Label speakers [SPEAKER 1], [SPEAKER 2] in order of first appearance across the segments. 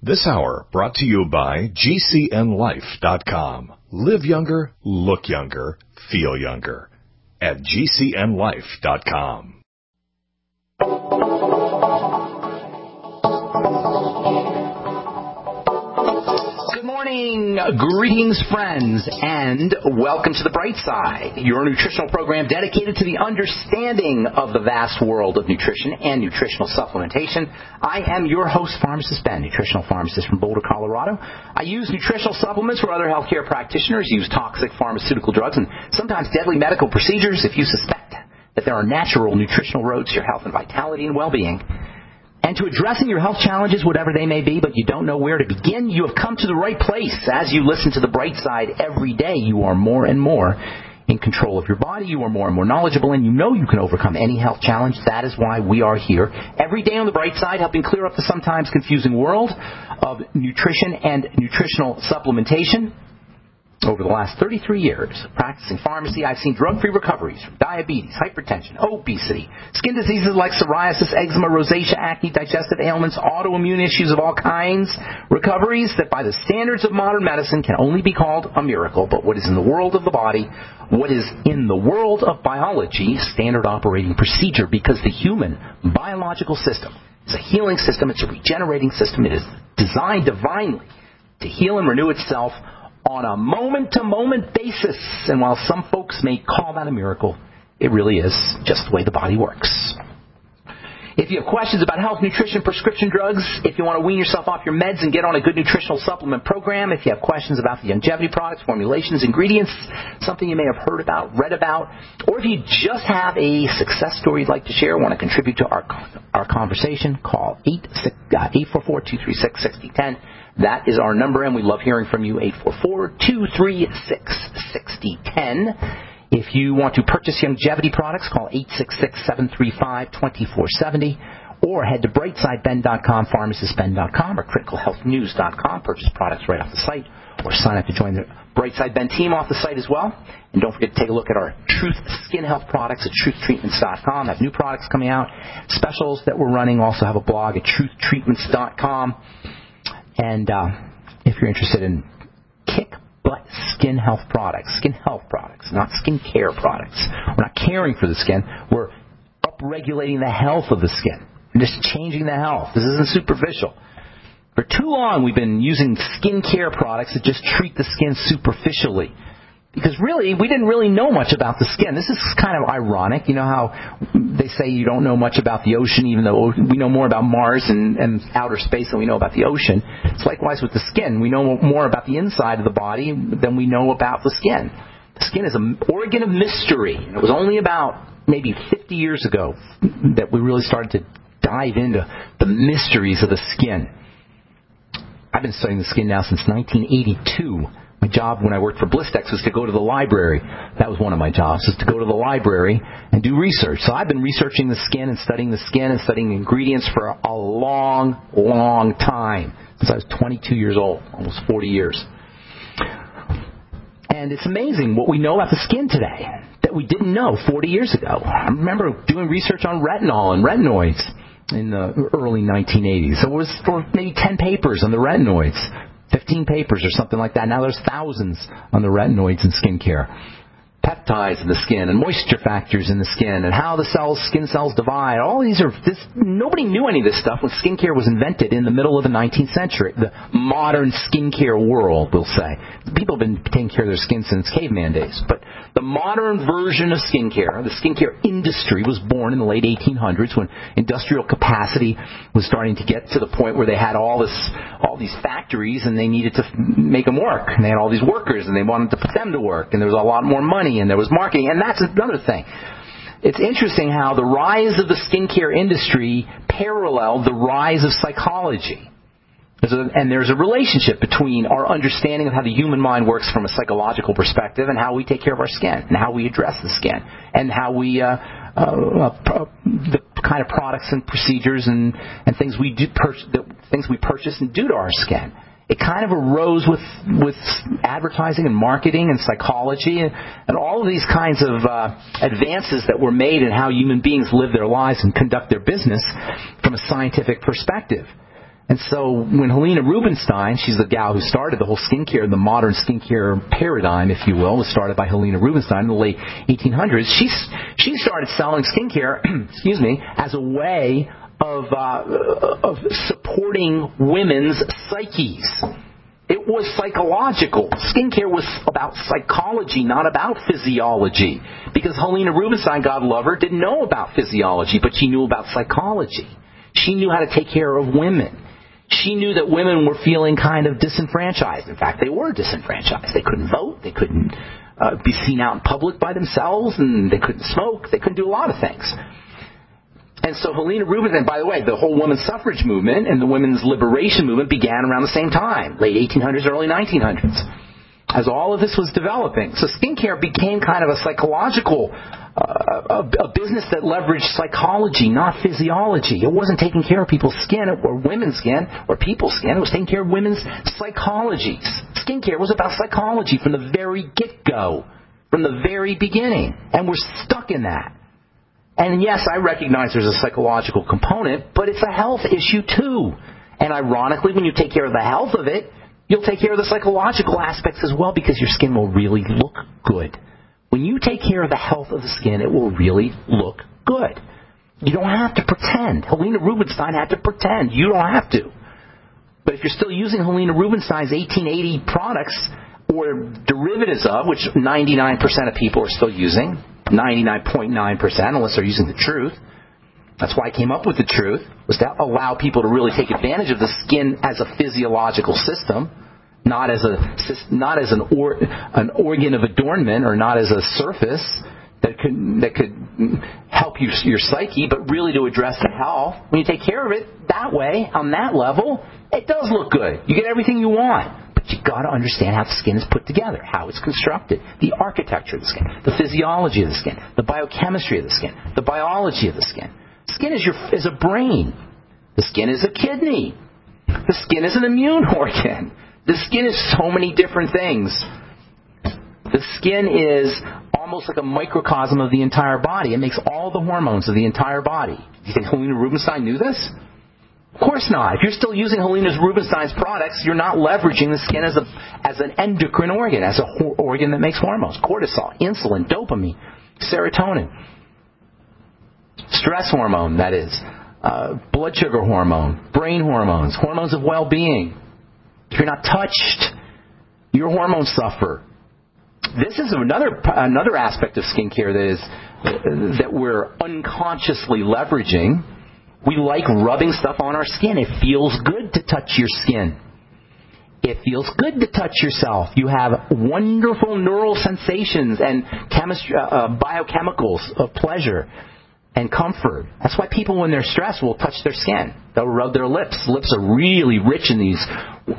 [SPEAKER 1] This hour brought to you by GCNLife.com. Live younger, look younger, feel younger at GCNLife.com.
[SPEAKER 2] Good morning, greetings friends, and welcome to The Bright Side, your nutritional program dedicated to the understanding of the vast world of nutrition and nutritional supplementation. I am your host, Pharmacist Ben, nutritional pharmacist from Boulder, Colorado. I use nutritional supplements where other healthcare practitioners use toxic pharmaceutical drugs and sometimes deadly medical procedures. If you suspect that there are natural nutritional roads to your health and vitality and well-being, and to addressing your health challenges, whatever they may be, but you don't know where to begin, you have come to the right place. As you listen to The Bright Side every day, you are more and more in control of your body. You are more and more knowledgeable, and you know you can overcome any health challenge. That is why we are here every day on The Bright Side, helping clear up the sometimes confusing world of nutrition and nutritional supplementation. Over the last 33 years of practicing pharmacy, I've seen drug-free recoveries from diabetes, hypertension, obesity, skin diseases like psoriasis, eczema, rosacea, acne, digestive ailments, autoimmune issues of all kinds, recoveries that by the standards of modern medicine can only be called a miracle. But what is in the world of the body, what is in the world of biology, standard operating procedure, because the human biological system is a healing system, it's a regenerating system, it is designed divinely to heal and renew itself on a moment-to-moment basis. And while some folks may call that a miracle, it really is just the way the body works. If you have questions about health, nutrition, prescription drugs, if you want to wean yourself off your meds and get on a good nutritional supplement program, if you have questions about the longevity products, formulations, ingredients, something you may have heard about, read about, or if you just have a success story you'd like to share, want to contribute to our conversation, call 844-236-6010. That is our number, and we love hearing from you, 844-236-6010. If you want to purchase longevity products, call 866-735-2470, or head to brightsideben.com, pharmacistben.com, or criticalhealthnews.com. Purchase products right off the site, or sign up to join the Brightside Ben team off the site as well. And don't forget to take a look at our Truth Skin Health products at truthtreatments.com. Have new products coming out, specials that we're running. Also have a blog at truthtreatments.com. And if you're interested in kick-butt skin health products, not skin care products. We're not caring for the skin. We're upregulating the health of the skin. We're just changing the health. This isn't superficial. For too long, we've been using skin care products that just treat the skin superficially. Because really, we didn't really know much about the skin. This is kind of ironic. You know how they say you don't know much about the ocean, even though we know more about Mars and outer space than we know about the ocean. It's likewise with the skin. We know more about the inside of the body than we know about the skin. The skin is an organ of mystery. It was only about maybe 50 years ago that we really started to dive into the mysteries of the skin. I've been studying the skin now since 1982. My job when I worked for Blistex was to go to the library. That was one of my jobs, was to go to the library and do research. So I've been researching the skin and studying ingredients for a long, long time, since I was 22 years old, almost 40 years. And it's amazing what we know about the skin today that we didn't know 40 years ago. I remember doing research on retinol and retinoids in the early 1980s. So it was for maybe 10 papers on the retinoids. 15 papers or something like that. Now there's thousands on the retinoids in skincare. Peptides in the skin and moisture factors in the skin and how the skin cells divide. All these nobody knew any of this stuff when skincare was invented in the middle of the 19th century. The modern skincare world, we'll say. People have been taking care of their skin since caveman days. But the modern version of skincare, the skincare industry, was born in the late 1800s when industrial capacity was starting to get to the point where they had all these factories and they needed to make them work. And they had all these workers and they wanted to put them to work. And there was a lot more money and there was marketing. And that's another thing. It's interesting how the rise of the skincare industry paralleled the rise of psychology. There's a relationship between our understanding of how the human mind works from a psychological perspective and how we take care of our skin and how we address the skin and how we the kind of products and procedures and things we purchase and do to our skin. It kind of arose with advertising and marketing and psychology and all of these kinds of advances that were made in how human beings live their lives and conduct their business from a scientific perspective. And so when Helena Rubinstein, she's the gal who started the whole skincare, the modern skincare paradigm, if you will, was started by Helena Rubinstein in the late 1800s. She started selling skincare, as a way of supporting women's psyches. It was psychological. Skincare was about psychology, not about physiology. Because Helena Rubinstein, God love her, didn't know about physiology, but she knew about psychology. She knew how to take care of women. She knew that women were feeling kind of disenfranchised. In fact, they were disenfranchised. They couldn't vote. They couldn't be seen out in public by themselves, and they couldn't smoke. They couldn't do a lot of things. And so Helena Rubinstein, by the way, the whole women's suffrage movement and the women's liberation movement began around the same time, late 1800s, early 1900s, as all of this was developing. So skincare became kind of a psychological, a business that leveraged psychology, not physiology. It wasn't taking care of people's skin or women's skin or people's skin. It was taking care of women's psychologies. Skincare was about psychology from the very get-go, from the very beginning. And we're stuck in that. And yes, I recognize there's a psychological component, but it's a health issue too. And ironically, when you take care of the health of it, you'll take care of the psychological aspects as well, because your skin will really look good. When you take care of the health of the skin, it will really look good. You don't have to pretend. Helena Rubinstein had to pretend. You don't have to. But if you're still using Helena Rubinstein's 1880 products or derivatives of, which 99% of people are still using, 99.9%, unless they're using the truth. That's why I came up with the truth, was to allow people to really take advantage of the skin as a physiological system, not as an organ of adornment, or not as a surface that could help your psyche, but really to address the health. When you take care of it that way, on that level, it does look good. You get everything you want. You've got to understand how the skin is put together, how it's constructed, the architecture of the skin, the physiology of the skin, the biochemistry of the skin, the biology of the skin. Skin is a brain. The skin is a kidney. The skin is an immune organ. The skin is so many different things. The skin is almost like a microcosm of the entire body. It makes all the hormones of the entire body. Do you think Helena Rubinstein knew this? Of course not. If you're still using Helena Rubinstein's products, you're not leveraging the skin as an endocrine organ, as an organ that makes hormones. Cortisol, insulin, dopamine, serotonin. Stress hormone, that is. Blood sugar hormone, brain hormones, hormones of well-being. If you're not touched, your hormones suffer. This is another aspect of skincare that we're unconsciously leveraging. We like rubbing stuff on our skin. It feels good to touch your skin. It feels good to touch yourself. You have wonderful neural sensations and biochemicals of pleasure and comfort. That's why people, when they're stressed, will touch their skin. They'll rub their lips. Lips are really rich in these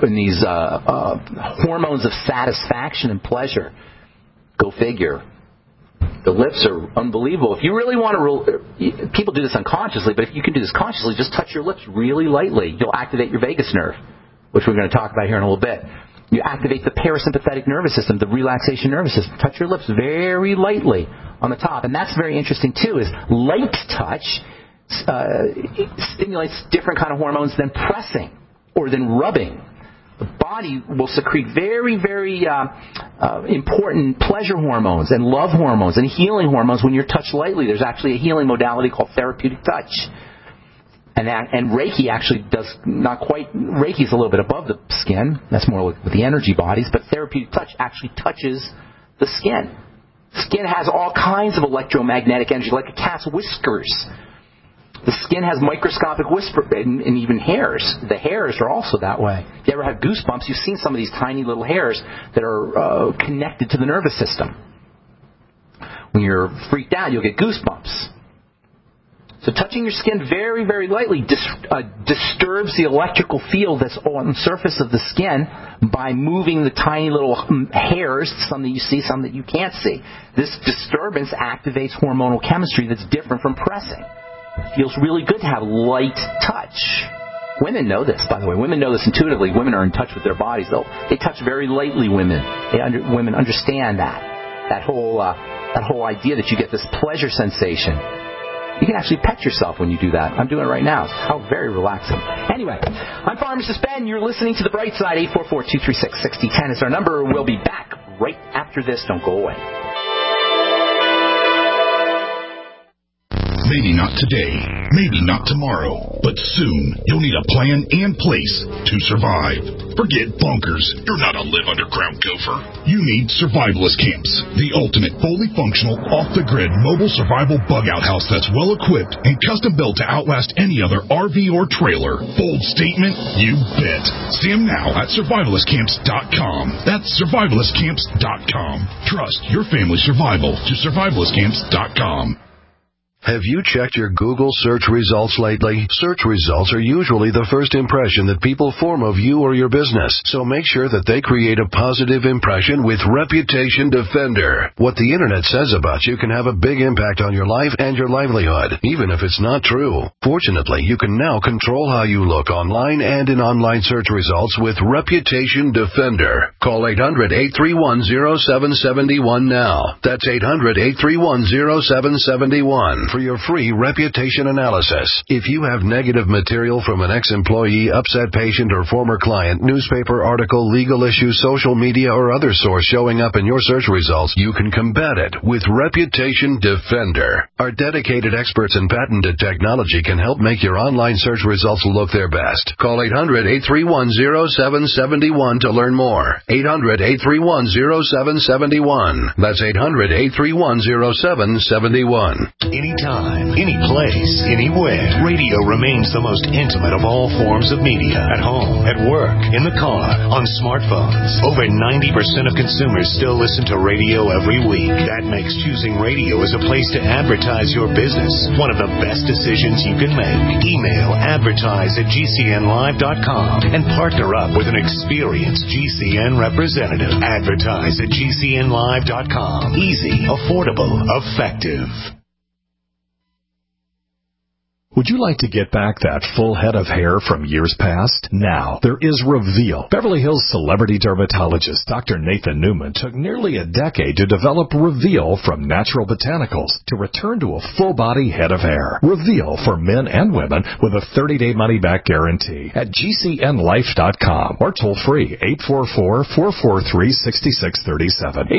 [SPEAKER 2] hormones of satisfaction and pleasure. Go figure. The lips are unbelievable. If you really want to, people do this unconsciously, but if you can do this consciously, just touch your lips really lightly. You'll activate your vagus nerve, which we're going to talk about here in a little bit. You activate the parasympathetic nervous system, the relaxation nervous system. Touch your lips very lightly on the top. And that's very interesting, too, is light touch stimulates different kind of hormones than pressing or than rubbing. The body will secrete very, very important pleasure hormones and love hormones and healing hormones when you're touched lightly. There's actually a healing modality called therapeutic touch. And Reiki actually does not quite, Reiki's a little bit above the skin. That's more with the energy bodies. But therapeutic touch actually touches the skin. Skin has all kinds of electromagnetic energy, like a cat's whiskers. The skin has microscopic whisper and even hairs. The hairs are also that way. If you ever have goosebumps, you've seen some of these tiny little hairs that are connected to the nervous system. When you're freaked out, you'll get goosebumps. So touching your skin very, very lightly disturbs the electrical field that's on the surface of the skin by moving the tiny little hairs, some that you see, some that you can't see. This disturbance activates hormonal chemistry that's different from pressing. It feels really good to have light touch. Women know this, by the way. Women know this intuitively. Women are in touch with their bodies. They touch very lightly, women. Women understand that whole idea that you get this pleasure sensation. You can actually pet yourself when you do that. I'm doing it right now. It's how very relaxing. Anyway, I'm Pharmacist Ben. You're listening to The Bright Side. 844-236-6010 is our number. We'll be back right after this. Don't go away.
[SPEAKER 3] Maybe not today, maybe not tomorrow, but soon you'll need a plan and place to survive. Forget bunkers. You're not a live underground gopher. You need Survivalist Camps, the ultimate fully functional, off-the-grid mobile survival bug-out house that's well-equipped and custom-built to outlast any other RV or trailer. Bold statement? You bet. See them now at survivalistcamps.com. That's survivalistcamps.com. Trust your family's survival to survivalistcamps.com.
[SPEAKER 4] Have you checked your Google search results lately? Search results are usually the first impression that people form of you or your business, so make sure that they create a positive impression with Reputation Defender. What the internet says about you can have a big impact on your life and your livelihood, even if it's not true. Fortunately, you can now control how you look online and in online search results with Reputation Defender. Call 800-831-0771 now. That's 800-831-0771. for your free reputation analysis. If you have negative material from an ex-employee, upset patient, or former client, newspaper article, legal issue, social media, or other source showing up in your search results, you can combat it with Reputation Defender. Our dedicated experts in patented technology can help make your online search results look their best. Call 800-831-0771 to learn more. 800-831-0771. That's 800-831-0771.
[SPEAKER 1] Anytime, any place, anywhere. Radio remains the most intimate of all forms of media. At home, at work, in the car, on smartphones. Over 90% of consumers still listen to radio every week. That makes choosing radio as a place to advertise your business one of the best decisions you can make. Email advertise@gcnlive.com and partner up with an experienced GCN representative. Advertise@gcnlive.com. Easy, affordable, effective. Would you like to get back that full head of hair from years past? Now, there is Reveal. Beverly Hills celebrity dermatologist Dr. Nathan Newman took nearly a decade to develop Reveal from natural botanicals to return to a full-body head of hair. Reveal for men and women with a 30-day money-back guarantee at GCNlife.com or toll-free 844-443-6637.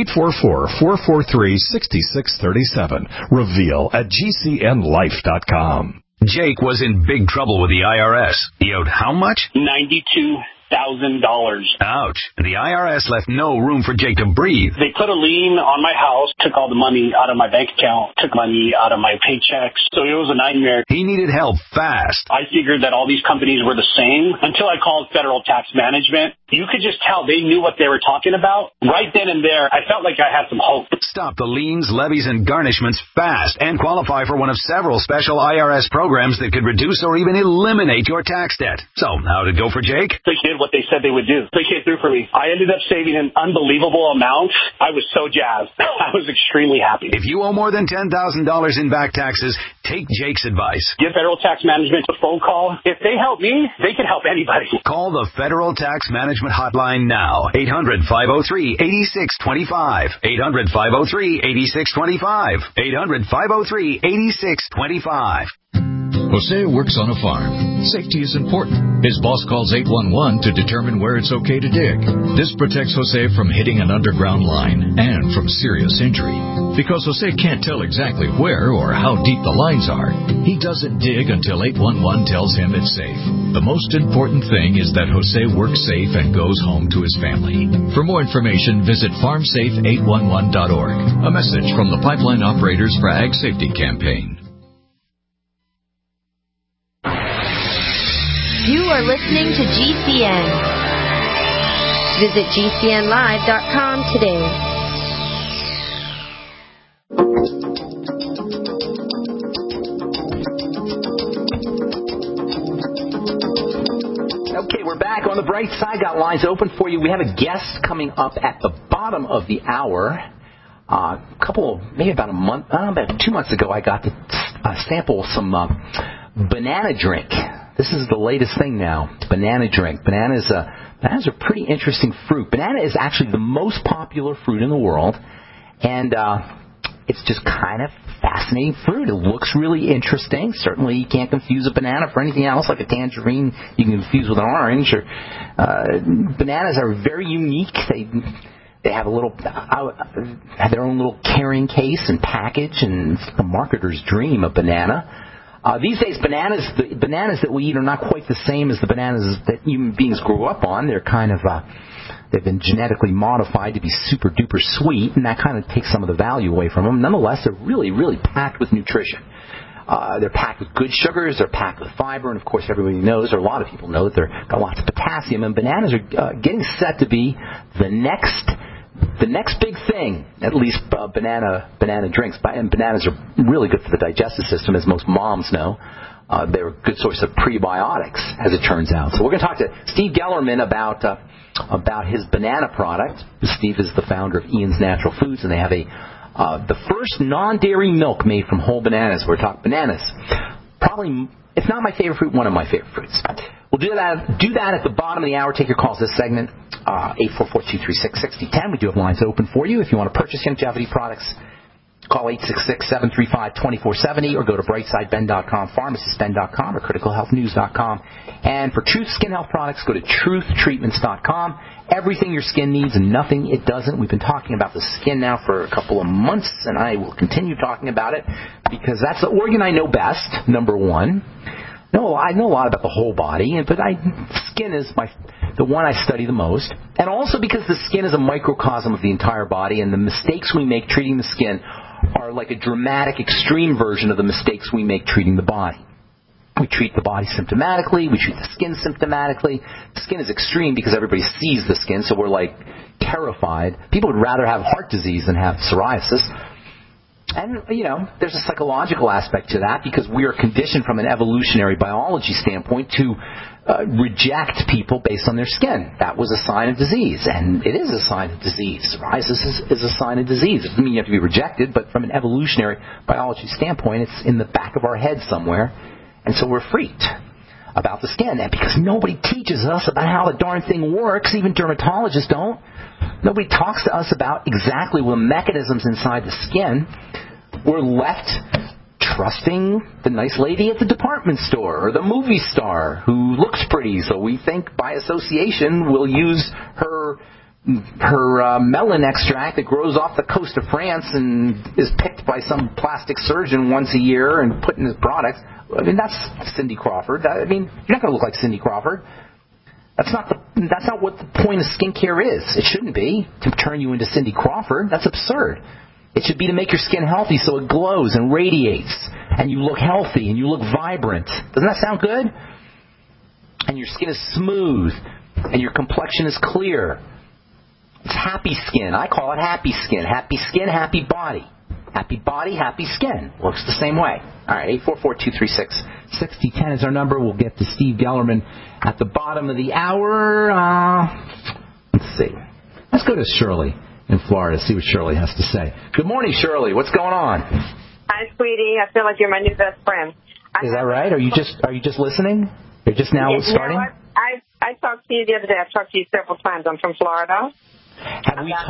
[SPEAKER 1] 844-443-6637. Reveal at GCNlife.com.
[SPEAKER 5] Jake was in big trouble with the IRS. He owed how much?
[SPEAKER 6] $92,000.
[SPEAKER 5] Ouch. The IRS left no room for Jake to breathe.
[SPEAKER 6] They put a lien on my house, took all the money out of my bank account, took money out of my paychecks. So it was a nightmare.
[SPEAKER 5] He needed help fast.
[SPEAKER 6] I figured that all these companies were the same until I called Federal Tax Management. You could just tell they knew what they were talking about. Right then and there, I felt like I had some hope.
[SPEAKER 5] Stop the liens, levies, and garnishments fast and qualify for one of several special IRS programs that could reduce or even eliminate your tax debt. So, how'd it go for Jake?
[SPEAKER 6] They did what they said they would do. They came through for me. I ended up saving an unbelievable amount. I was so jazzed. I was extremely happy.
[SPEAKER 5] If you owe more than $10,000 in back taxes, take Jake's advice.
[SPEAKER 6] Give Federal Tax Management a phone call. If they help me, they can help anybody.
[SPEAKER 5] Call the Federal Tax Management Hotline now. 800-503-8625. 800-503-8625. 800-503-8625.
[SPEAKER 7] Jose works on a farm. Safety is important. His boss calls 811 to determine where it's okay to dig. This protects Jose from hitting an underground line and from serious injury. Because Jose can't tell exactly where or how deep the lines are, he doesn't dig until 811 tells him it's safe. The most important thing is that Jose works safe and goes home to his family. For more information, visit farmsafe811.org. A message from the Pipeline Operators for Ag Safety Campaign.
[SPEAKER 8] You are listening to GCN. Visit GCNlive.com today.
[SPEAKER 2] Okay, we're back on the bright side. Got lines open for you. We have a guest coming up at the bottom of the hour. Maybe about 2 months ago, I got to sample some banana drink. This is the latest thing now, banana drink. Bananas are pretty interesting fruit. Banana is actually the most popular fruit in the world, and It's just kind of fascinating fruit. It looks really interesting. Certainly you can't confuse a banana for anything else, like a tangerine you can confuse with an orange. Or bananas are very unique. They have have their own little carrying case and package, and it's the marketer's dream, a banana. These days, the bananas that we eat are not quite the same as the bananas that human beings grew up on. They're kind of, they've been genetically modified to be super duper sweet, and that kind of takes some of the value away from them. Nonetheless, they're really, really packed with nutrition. They're packed with good sugars, they're packed with fiber, and of course everybody knows, or a lot of people know, that they've got lots of potassium, and bananas are getting set to be the next big thing, at least banana drinks. And bananas are really good for the digestive system, as most moms know. They're a good source of prebiotics, as it turns out. So we're going to talk to Steve Gellerman about his banana product. Steve is the founder of Ian's Natural Foods, and they have the first non-dairy milk made from whole bananas. We're talking bananas. Probably, if not my favorite fruit, one of my favorite fruits. We'll do that at the bottom of the hour. Take your calls this segment, 844-236-6010. We do have lines open for you. If you want to purchase longevity products, call 866-735-2470 or go to brightsideben.com, pharmacistben.com, or criticalhealthnews.com. And for Truth Skin Health products, go to truthtreatments.com. Everything your skin needs and nothing it doesn't. We've been talking about the skin now for a couple of months, and I will continue talking about it because that's the organ I know best, number one. No, I know a lot about the whole body, but skin is the one I study the most. And also because the skin is a microcosm of the entire body, and the mistakes we make treating the skin are like a dramatic, extreme version of the mistakes we make treating the body. We treat the body symptomatically. We treat the skin symptomatically. The skin is extreme because everybody sees the skin, so we're like terrified. People would rather have heart disease than have psoriasis. And, there's a psychological aspect to that because we are conditioned from an evolutionary biology standpoint to reject people based on their skin. That was a sign of disease, and it is a sign of disease. Psoriasis is a sign of disease. It doesn't mean you have to be rejected, but from an evolutionary biology standpoint, it's in the back of our head somewhere, and so we're freaked about the skin. And because nobody teaches us about how the darn thing works, even dermatologists don't. Nobody talks to us about exactly the mechanisms inside the skin. We're left trusting the nice lady at the department store or the movie star who looks pretty, so we think by association we'll use her melon extract that grows off the coast of France and is picked by some plastic surgeon once a year and put in his products. I mean, that's Cindy Crawford. I mean, you're not going to look like Cindy Crawford. That's not what the point of skincare is. It shouldn't be to turn you into Cindy Crawford. That's absurd. It should be to make your skin healthy so it glows and radiates and you look healthy and you look vibrant. Doesn't that sound good? And your skin is smooth and your complexion is clear. It's happy skin. I call it happy skin. Happy skin, happy body. Happy body, happy skin. Works the same way. All right, 844-236-6010 is our number. We'll get to Steve Gellerman at the bottom of the hour. Let's see. Let's go to Shirley in Florida, see what Shirley has to say. Good morning, Shirley. What's going on?
[SPEAKER 9] Hi, sweetie. I feel like you're my new best friend.
[SPEAKER 2] Is that right? Are you just listening? You're just now starting?
[SPEAKER 9] No, I talked to you the other day. I've talked to you several times. I'm from Florida.
[SPEAKER 2] Have we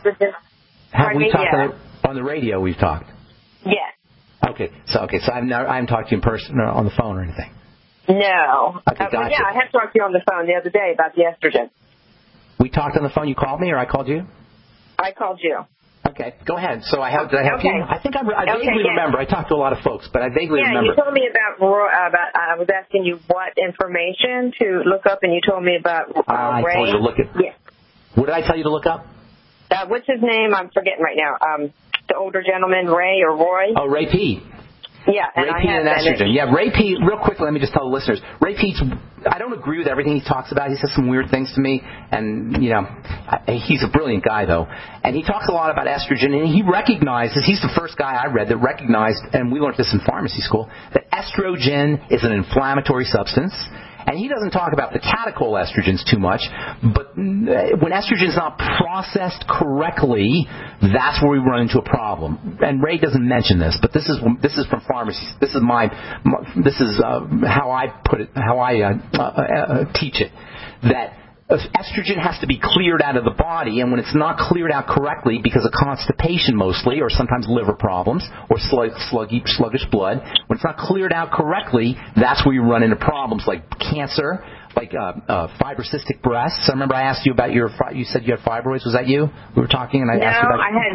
[SPEAKER 2] talked on the radio? We've talked.
[SPEAKER 9] Yes.
[SPEAKER 2] Okay. So I haven't talked to you in person or on the phone or anything.
[SPEAKER 9] No.
[SPEAKER 2] Okay, gotcha.
[SPEAKER 9] Yeah, I have talked to you on the phone the other day about the estrogen.
[SPEAKER 2] We talked on the phone. You called me, or I called you?
[SPEAKER 9] I called you.
[SPEAKER 2] Okay, go ahead. Did I help you? I think I vaguely remember. I talked to a lot of folks, but I vaguely remember.
[SPEAKER 9] Yeah, you told me about. I was asking you what information to look up, and you told me about Ray.
[SPEAKER 2] I told you to look at.
[SPEAKER 9] Yeah.
[SPEAKER 2] What did I tell you to look up?
[SPEAKER 9] What's his name? I'm forgetting right now. The older gentleman, Ray or Roy.
[SPEAKER 2] Oh, Ray P.
[SPEAKER 9] Yeah,
[SPEAKER 2] Ray P and estrogen. Yeah, Ray P. Real quickly, let me just tell the listeners. Ray P. I don't agree with everything he talks about. He says some weird things to me, and he's a brilliant guy though. And he talks a lot about estrogen, and he recognizes. He's the first guy I read that recognized, and we learned this in pharmacy school, that estrogen is an inflammatory substance. And he doesn't talk about the catechol estrogens too much, but when estrogen is not processed correctly, that's where we run into a problem. And Ray doesn't mention this, but this is from pharmacy. This is how I put it, how I teach it. That estrogen has to be cleared out of the body, and when it's not cleared out correctly because of constipation mostly, or sometimes liver problems, or sluggish blood, when it's not cleared out correctly, that's where you run into problems like cancer, like fibrocystic breasts. I remember I asked you about you said you had fibroids. Was that you? We were talking, and I asked you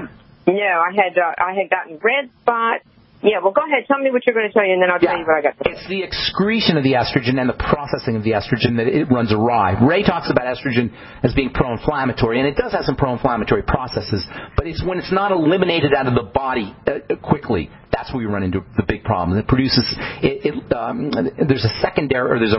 [SPEAKER 2] about...
[SPEAKER 9] I had gotten red spots. Yeah, well, go ahead. Tell me what you're going to tell you, and then I'll tell you what I got.
[SPEAKER 2] It's the excretion of the estrogen and the processing of the estrogen that it runs awry. Ray talks about estrogen as being pro-inflammatory, and it does have some pro-inflammatory processes, but it's when it's not eliminated out of the body quickly. That's where we run into the big problem. It produces there's a secondary, or there's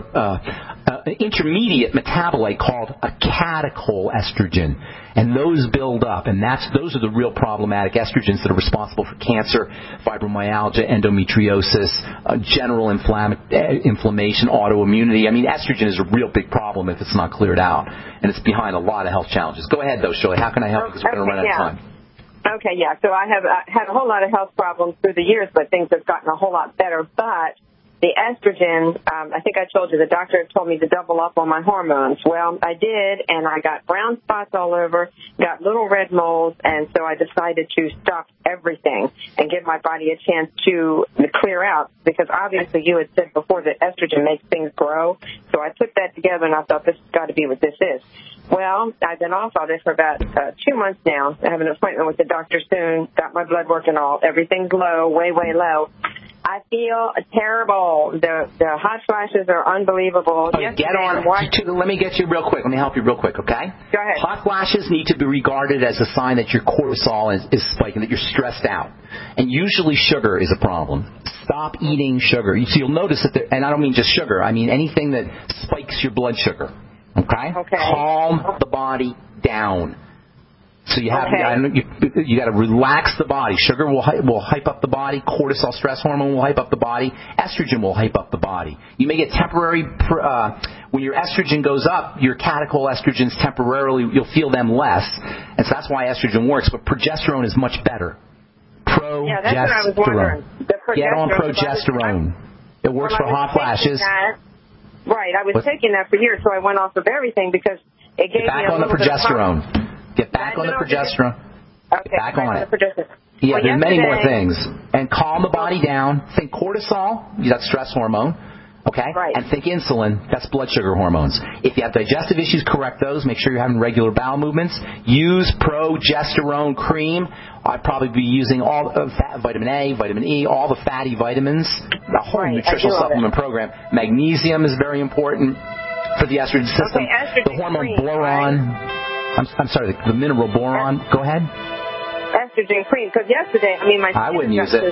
[SPEAKER 2] an intermediate metabolite called a catechol estrogen, and those build up, and those are the real problematic estrogens that are responsible for cancer, fibromyalgia, endometriosis, general inflammation, autoimmunity. I mean, estrogen is a real big problem if it's not cleared out, and it's behind a lot of health challenges. Go ahead, though, Shirley. How can I help you? Because we're going to run out of time.
[SPEAKER 9] Okay, yeah. So I have had a whole lot of health problems through the years, but things have gotten a whole lot better. But the estrogen, I think I told you, the doctor told me to double up on my hormones. Well, I did, and I got brown spots all over, got little red moles, and so I decided to stop everything and give my body a chance to clear out, because obviously you had said before that estrogen makes things grow. So I put that together, and I thought this has got to be what this is. Well, I've been off all this for about 2 months now. I have an appointment with the doctor soon, got my blood work and all. Everything's low, way, way low. I feel terrible. The hot flashes are unbelievable.
[SPEAKER 2] Okay, get on. Let me get you real quick. Let me help you real quick, okay?
[SPEAKER 9] Go ahead.
[SPEAKER 2] Hot flashes need to be regarded as a sign that your cortisol is spiking, that you're stressed out. And usually sugar is a problem. Stop eating sugar. So you'll notice that, and I don't mean just sugar. I mean anything that spikes your blood sugar. Okay? Calm the body down. So you have you got to relax the body. Sugar will hype up the body. Cortisol, stress hormone, will hype up the body. Estrogen will hype up the body. You may get temporary when your estrogen goes up, your catechol estrogens temporarily, you'll feel them less, and so that's why estrogen works. But progesterone is much better. Progesterone.
[SPEAKER 9] Yeah, that's what I was wondering.
[SPEAKER 2] Get on progesterone. It works for hot flashes.
[SPEAKER 9] Right, I was taking that for years, so I went off of everything because it gave me a little bit of
[SPEAKER 2] progesterone. Get back on the progesterone.
[SPEAKER 9] Okay,
[SPEAKER 2] get back on it.
[SPEAKER 9] Yeah,
[SPEAKER 2] well, there's many more things. And calm the body down. Think cortisol, that's stress hormone. Okay?
[SPEAKER 9] Right.
[SPEAKER 2] And think insulin, that's blood sugar hormones. If you have digestive issues, correct those. Make sure you're having regular bowel movements. Use progesterone cream. I'd probably be using all vitamin A, vitamin E, all the fatty vitamins. The whole nutritional supplement program. Magnesium is very important for the estrogen system.
[SPEAKER 9] Okay,
[SPEAKER 2] the hormone boron. Right? I'm sorry, the mineral boron. Go ahead.
[SPEAKER 9] Estrogen cream, because yesterday,
[SPEAKER 2] I wouldn't use it.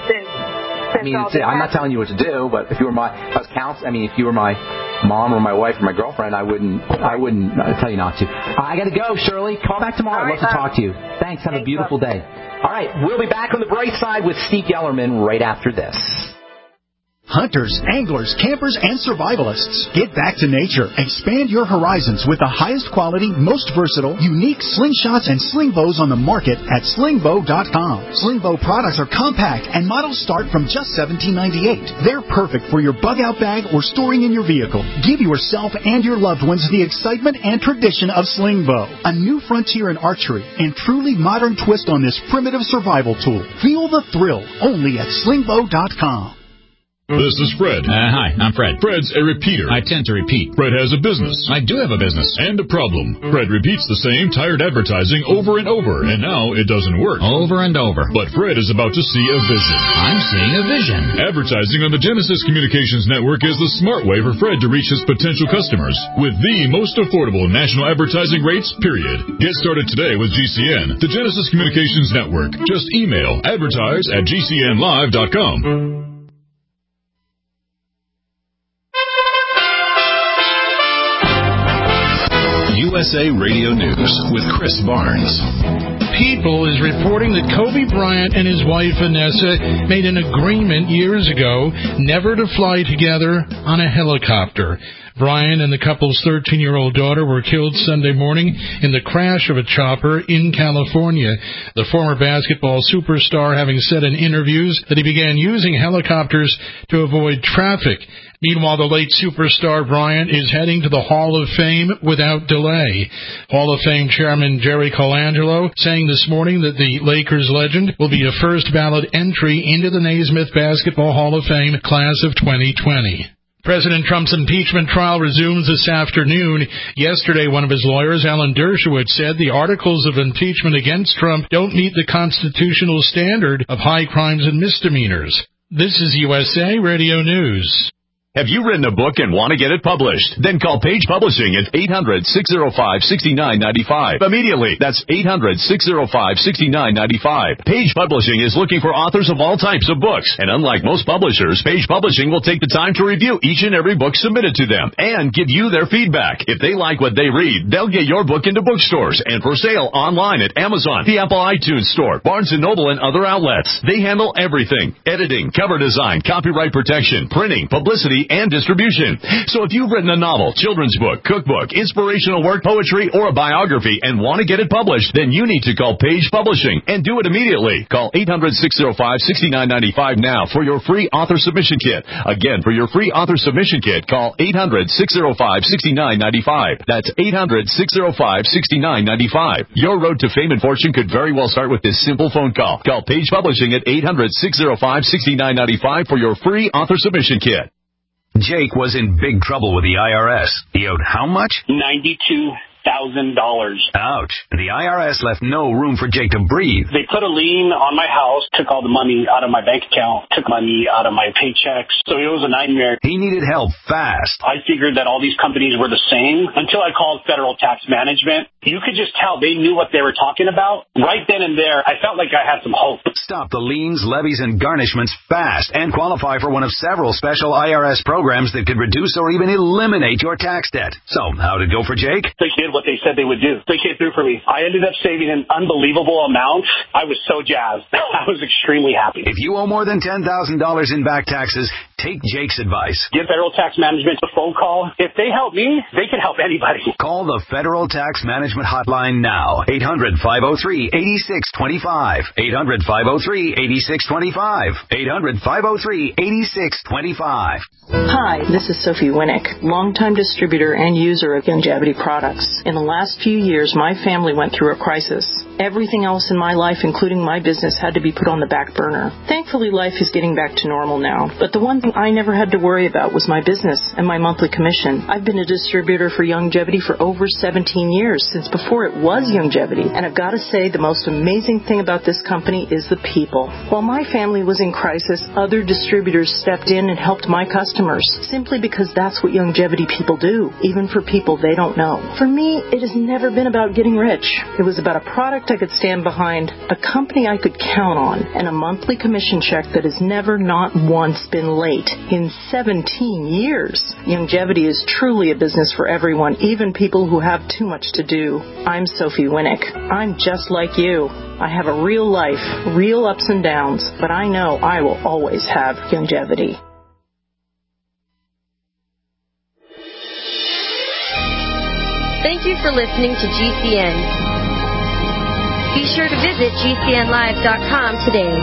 [SPEAKER 2] I'm not telling you what to do, but if you were if you were my mom or my wife or my girlfriend, I wouldn't tell you not to. I got to go, Shirley. Call back tomorrow. I'd love to talk to you. Thanks. Have a beautiful day. All right, we'll be back on the bright side with Steve Gellerman right after this.
[SPEAKER 10] Hunters, anglers, campers, and survivalists. Get back to nature. Expand your horizons with the highest quality, most versatile, unique slingshots and sling bows on the market at slingbow.com. Slingbow products are compact and models start from just $17.98. They're perfect for your bug-out bag or storing in your vehicle. Give yourself and your loved ones the excitement and tradition of Slingbow, a new frontier in archery and truly modern twist on this primitive survival tool. Feel the thrill only at slingbow.com.
[SPEAKER 3] This is Fred.
[SPEAKER 11] Hi, I'm Fred.
[SPEAKER 3] Fred's a repeater.
[SPEAKER 11] I tend to repeat.
[SPEAKER 3] Fred has a business.
[SPEAKER 11] I do have a business.
[SPEAKER 3] And a problem. Fred repeats the same tired advertising over and over, and now it doesn't work.
[SPEAKER 11] Over and over.
[SPEAKER 3] But Fred is about to see a vision.
[SPEAKER 11] I'm seeing a vision.
[SPEAKER 3] Advertising on the Genesis Communications Network is the smart way for Fred to reach his potential customers with the most affordable national advertising rates, period. Get started today with GCN, the Genesis Communications Network. Just email advertise@gcnlive.com. USA Radio News with Chris Barnes.
[SPEAKER 12] People is reporting that Kobe Bryant and his wife Vanessa made an agreement years ago never to fly together on a helicopter. Bryant and the couple's 13-year-old daughter were killed Sunday morning in the crash of a chopper in California. The former basketball superstar having said in interviews that he began using helicopters to avoid traffic Meanwhile, the late superstar Bryant is heading to the Hall of Fame without delay. Hall of Fame Chairman Jerry Colangelo saying this morning that the Lakers legend will be a first ballot entry into the Naismith Basketball Hall of Fame class of 2020. President Trump's impeachment trial resumes this afternoon. Yesterday, one of his lawyers, Alan Dershowitz, said the articles of impeachment against Trump don't meet the constitutional standard of high crimes and misdemeanors. This is USA Radio News.
[SPEAKER 1] Have you written a book and want to get it published? Then call Page Publishing at 800-605-6995. Immediately. That's 800-605-6995. Page Publishing is looking for authors of all types of books. And unlike most publishers, Page Publishing will take the time to review each and every book submitted to them and give you their feedback. If they like what they read, they'll get your book into bookstores and for sale online at Amazon, the Apple iTunes Store, Barnes & Noble, and other outlets. They handle everything: editing, cover design, copyright protection, printing, publicity, and distribution. So if you've written a novel, children's book, cookbook, inspirational work, poetry, or a biography and want to get it published, then you need to call Page Publishing and do it immediately. Call 800-605-6995 now for your free author submission kit. Again, for your free author submission kit, call 800-605-6995. That's 800-605-6995. Your road to fame and fortune could very well start with this simple phone call. Call Page Publishing at 800-605-6995 for your free author submission kit.
[SPEAKER 5] Jake was in big trouble with the IRS. He owed how much?
[SPEAKER 6] $92,000.
[SPEAKER 5] Ouch. The IRS left no room for Jake to breathe.
[SPEAKER 6] They put a lien on my house, took all the money out of my bank account, took money out of my paychecks. So it was a nightmare.
[SPEAKER 5] He needed help fast.
[SPEAKER 6] I figured that all these companies were the same until I called Federal Tax Management. You could just tell they knew what they were talking about. Right then and there, I felt like I had some hope.
[SPEAKER 5] Stop the liens, levies, and garnishments fast and qualify for one of several special IRS programs that could reduce or even eliminate your tax debt. So, how'd it go for Jake?
[SPEAKER 6] They did what they said they would do. They came through for me. I ended up saving an unbelievable amount. I was so jazzed. I was extremely happy.
[SPEAKER 5] If you owe more than $10,000 in back taxes, take Jake's advice.
[SPEAKER 6] Give Federal Tax Management a phone call. If they help me, they can help anybody.
[SPEAKER 5] Call the Federal Tax Management Hotline now. 800-503-8625. 800-503-8625. 800-503-8625.
[SPEAKER 13] Hi, this is Sophie Winnick, longtime distributor and user of Youngevity products. In the last few years, my family went through a crisis. Everything else in my life, including my business, had to be put on the back burner. Thankfully, life is getting back to normal now. But the one thing I never had to worry about was my business and my monthly commission. I've been a distributor for Youngevity for over 17 years, since before it was Youngevity. And I've got to say, the most amazing thing about this company is the people. While my family was in crisis, other distributors stepped in and helped my customers, simply because that's what Youngevity people do, even for people they don't know. For me, it has never been about getting rich. It was about a product I could stand behind, a company I could count on, and a monthly commission check that has never, not once, been late in 17 years. Youngevity is truly a business for everyone, even people who have too much to do. I'm Sophie Winnick. I'm just like you. I have a real life, real ups and downs, but I know I will always have Youngevity.
[SPEAKER 8] Thank you for listening to GCN. Be sure to visit GCNlive.com today.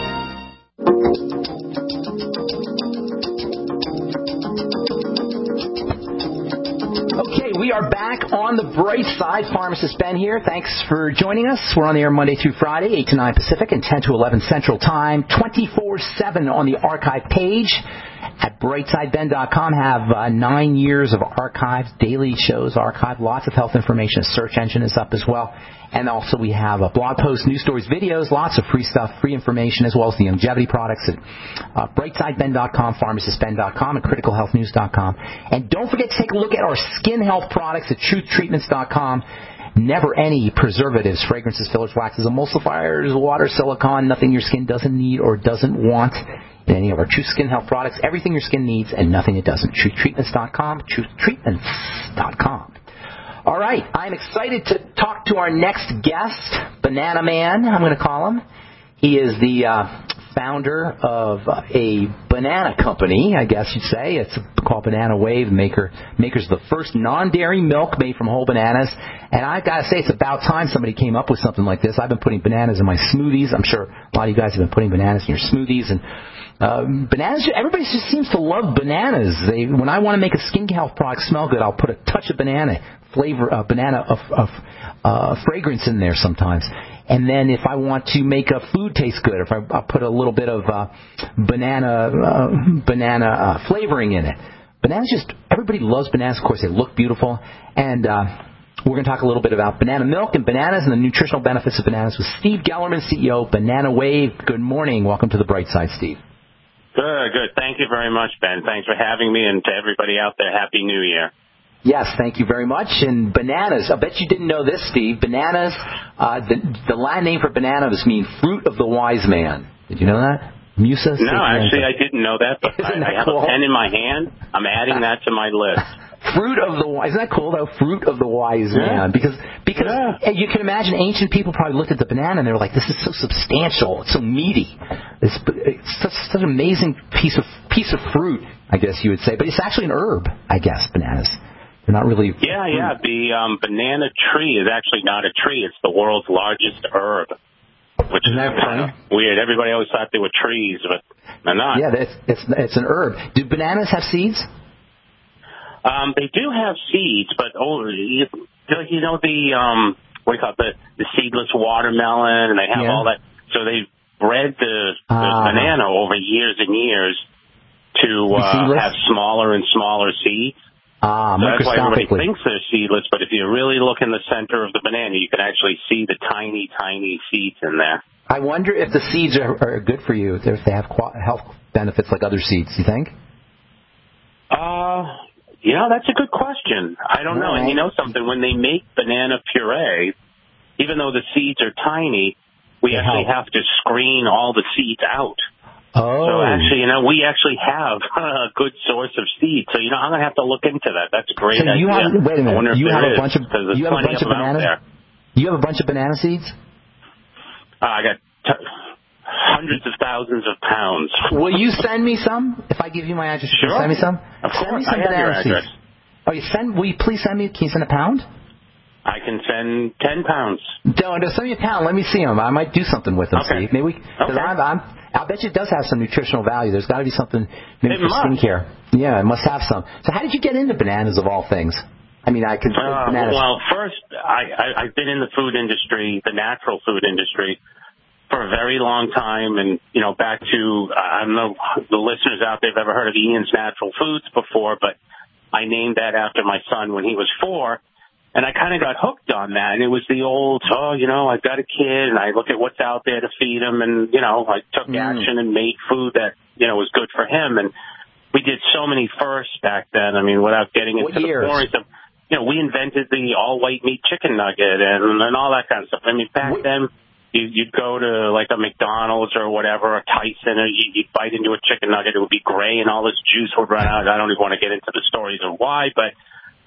[SPEAKER 2] Okay, we are back on the bright side. Pharmacist Ben here. Thanks for joining us. We're on the air Monday through Friday, 8 to 9 Pacific and 10 to 11 Central Time, 24/7 on the archive page. At brightsideben.com, have 9 years of archives, daily shows archived, lots of health information. A search engine is up as well. And also we have blog posts, news stories, videos, lots of free stuff, free information, as well as the Youngevity products at brightsideben.com, pharmacistben.com, and criticalhealthnews.com. And don't forget to take a look at our skin health products at truthtreatments.com. Never any preservatives, fragrances, fillers, waxes, emulsifiers, water, silicone, nothing your skin doesn't need or doesn't want. In any of our Truth Skin Health products, everything your skin needs and nothing it doesn't. TruthTreatments.com, TruthTreatments.com. All right, I'm excited to talk to our next guest, Banana Man, I'm going to call him. He is the founder of a banana company, I guess you'd say. It's called Banana Wave. Makers the first non-dairy milk made from whole bananas. And I've got to say, it's about time somebody came up with something like this. I've been putting bananas in my smoothies. I'm sure a lot of you guys have been putting bananas in your smoothies. And Bananas, everybody just seems to love bananas. When I want to make a skin health product smell good, I'll put a touch of banana fragrance in there sometimes. And then if I want to make a food taste good, if I put a little bit of banana flavoring in it. Bananas everybody loves bananas. Of course, they look beautiful. And we're going to talk a little bit about banana milk and bananas and the nutritional benefits of bananas with Steve Gellerman, CEO, Banana Wave. Good morning. Welcome to the Bright Side, Steve.
[SPEAKER 14] Good. Thank you very much, Ben. Thanks for having me, and to everybody out there, Happy New Year.
[SPEAKER 2] Yes, thank you very much. And bananas, I bet you didn't know this, Steve. Bananas, the Latin name for bananas means fruit of the wise man. Did you know that? Musa?
[SPEAKER 14] No, actually, I didn't know that, but I have a pen in my hand. I'm adding that to my list.
[SPEAKER 2] Fruit of the wise. Isn't that cool, though? Fruit of the wise man. Because you can imagine ancient people probably looked at the banana and they were like, this is so substantial. It's so meaty. It's such an amazing piece of fruit, I guess you would say. But it's actually an herb, I guess, bananas. They're not really...
[SPEAKER 14] Yeah. The banana tree is actually not a tree. It's the world's largest herb, which is kind of weird. Everybody always thought they were trees, but they're not.
[SPEAKER 2] Yeah, it's an herb. Do bananas have seeds?
[SPEAKER 14] They do have seeds, but what do you call it, the seedless watermelon, and they have all that. So they bred the banana over years and years to have smaller and smaller seeds. So that's why everybody thinks they're seedless, but if you really look in the center of the banana, you can actually see the tiny, tiny seeds in there.
[SPEAKER 2] I wonder if the seeds are good for you, if they have health benefits like other seeds, do you think?
[SPEAKER 14] That's a good question. I don't know. And you know something, when they make banana puree, even though the seeds are tiny, we actually have to screen all the seeds out.
[SPEAKER 2] Oh.
[SPEAKER 14] So actually, we actually have a good source of seeds. So, I'm going to have to look into that. That's a great idea.
[SPEAKER 2] Wait a minute. You have a bunch of
[SPEAKER 14] bananas?
[SPEAKER 2] You have a bunch of banana seeds?
[SPEAKER 14] I got hundreds of thousands of pounds.
[SPEAKER 2] Will you send me some? If I give you my address,
[SPEAKER 14] sure.
[SPEAKER 2] Send me some?
[SPEAKER 14] Of course.
[SPEAKER 2] Send me some banana seeds. Will you please send me? Can you send a pound?
[SPEAKER 14] I can send 10 pounds.
[SPEAKER 2] Don't send me a pound. Let me see them. I might do something with them,
[SPEAKER 14] okay.
[SPEAKER 2] Steve. Maybe I'll bet you it does have some nutritional value. There's got to be something maybe for skincare. Yeah, it must have some. So how did you get into bananas of all things? I mean, I could bananas.
[SPEAKER 14] Well, first, I've been in the food industry, the natural food industry, for a very long time. And, back to, I don't know the listeners out there have ever heard of Ian's Natural Foods before, but I named that after my son when he was 4. And I kind of got hooked on that. And it was the old, I've got a kid and I look at what's out there to feed him. And, I took action and made food that, was good for him. And we did so many firsts back then. I mean, without getting into the boring stuff, we invented the all-white meat chicken nugget and all that kind of stuff. I mean, back then, you'd go to like a McDonald's or whatever, a Tyson, or you'd bite into a chicken nugget. It would be gray and all this juice would run out. I don't even want to get into the stories of why, but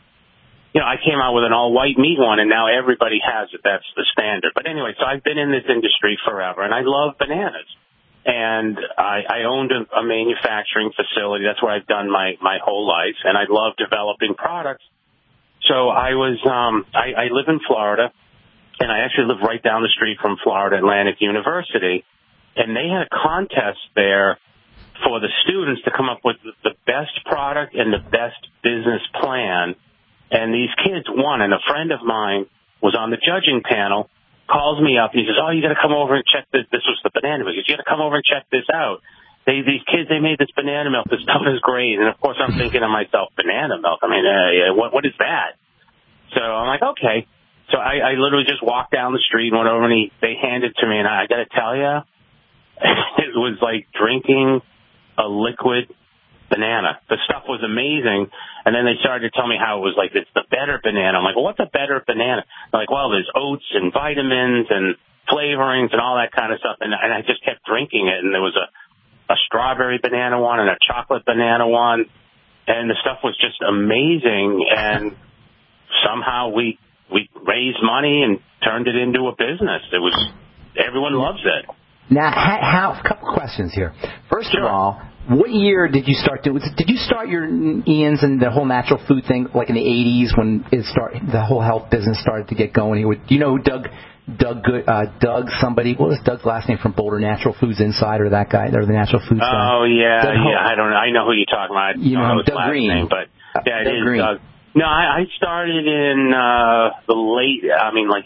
[SPEAKER 14] I came out with an all-white meat one, and now everybody has it. That's the standard. But anyway, so I've been in this industry forever, and I love bananas. And I owned a manufacturing facility. That's where I've done my whole life, and I love developing products. So I live in Florida, and I actually live right down the street from Florida Atlantic University, and they had a contest there for the students to come up with the best product and the best business plan. And these kids won, and a friend of mine was on the judging panel, calls me up, and he says, you got to come over and check this. This was the banana milk. He says, you got to come over and check this out. These kids, they made this banana milk. This stuff is great. And, of course, I'm thinking to myself, banana milk? I mean, what is that? So I'm like, okay. So I literally just walked down the street and went over, and they handed it to me, and I got to tell you, it was like drinking a liquid banana. The stuff was amazing. And then they started to tell me how it was like, it's the better banana. I'm like, well, what's a better banana? They're like, well, there's oats and vitamins and flavorings and all that kind of stuff. And I just kept drinking it. And there was a strawberry banana one and a chocolate banana one. And the stuff was just amazing. And somehow we raised money and turned it into a business. Everyone loves it.
[SPEAKER 2] Now, a couple questions here. First of all, what year did you start doing? Did you start your Ian's and the whole natural food thing like in the 80s when the whole health business started to get going? Do you know who Doug Doug somebody. What was Doug's last name from Boulder Natural Foods Insider? That guy, or the Natural Foods guy?
[SPEAKER 14] Oh yeah. I don't know. I know who you're talking about.
[SPEAKER 2] You know
[SPEAKER 14] his
[SPEAKER 2] Doug
[SPEAKER 14] last
[SPEAKER 2] Green,
[SPEAKER 14] name, but yeah, it is
[SPEAKER 2] Green.
[SPEAKER 14] Doug. No, I started in the late. like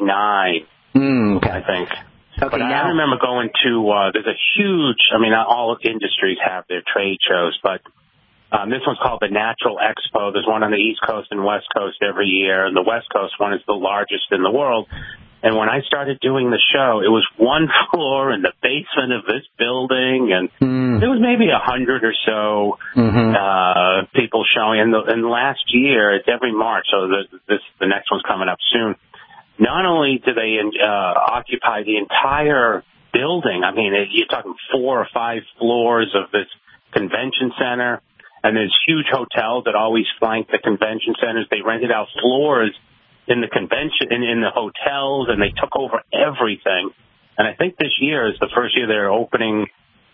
[SPEAKER 14] '89.
[SPEAKER 2] Okay.
[SPEAKER 14] I think.
[SPEAKER 2] Okay,
[SPEAKER 14] but I remember going to. There's a huge. All industries have their trade shows, but. This one's called the Natural Expo. There's one on the East Coast and West Coast every year, and the West Coast one is the largest in the world. And when I started doing the show, it was one floor in the basement of this building, and there was maybe 100 or so people showing. And last year, it's every March, so the next one's coming up soon. Not only do they occupy the entire building, you're talking 4 or 5 floors of this convention center. And there's huge hotels that always flank the convention centers. They rented out floors in the convention, in the hotels, and they took over everything. And I think this year is the first year they're opening.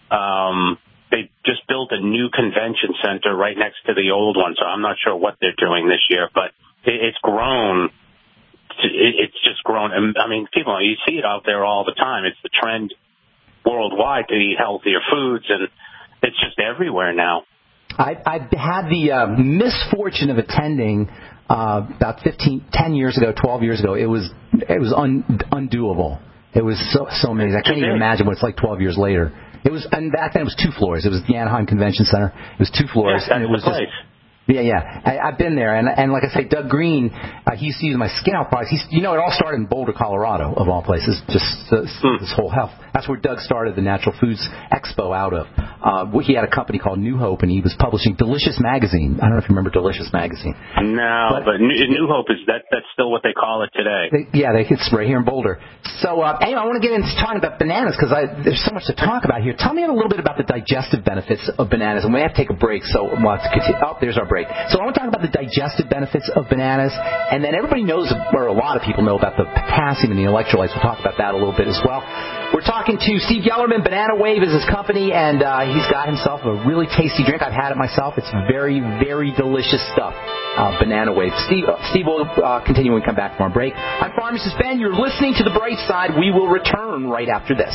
[SPEAKER 14] They just built a new convention center right next to the old one, so I'm not sure what they're doing this year, but it's grown. It's just grown. People, you see it out there all the time. It's the trend worldwide to eat healthier foods, and it's just everywhere now.
[SPEAKER 2] I've had the misfortune of attending about 10 years ago, 12 years ago. It was undoable. It was so amazing. I can't even imagine what it's like 12 years later. And back then it was 2 floors. It was the Anaheim Convention Center. It was 2 floors, and it was just. I've been there, and like I say, Doug Green, he used to use my skin out products. It all started in Boulder, Colorado, of all places. Just this whole health. That's where Doug started the Natural Foods Expo out of. He had a company called New Hope, and he was publishing Delicious Magazine. I don't know if you remember Delicious Magazine.
[SPEAKER 14] No, but New Hope that's still what they call it today.
[SPEAKER 2] It's right here in Boulder. So anyway, I want to get into talking about bananas because there's so much to talk about here. Tell me a little bit about the digestive benefits of bananas, and we have to take a break. So we'll have to continue. Oh, there's our break. So I want to talk about the digestive benefits of bananas, and then everybody knows, or a lot of people know, about the potassium and the electrolytes. We'll talk about that a little bit as well. We're talking to Steve Gellerman. Banana Wave is his company, and he's got himself a really tasty drink. I've had it myself. It's very, very delicious stuff. Banana Wave. Steve will continue when we come back from our break. I'm Pharmacist Ben. You're listening to The Bright Side. We will return right after this.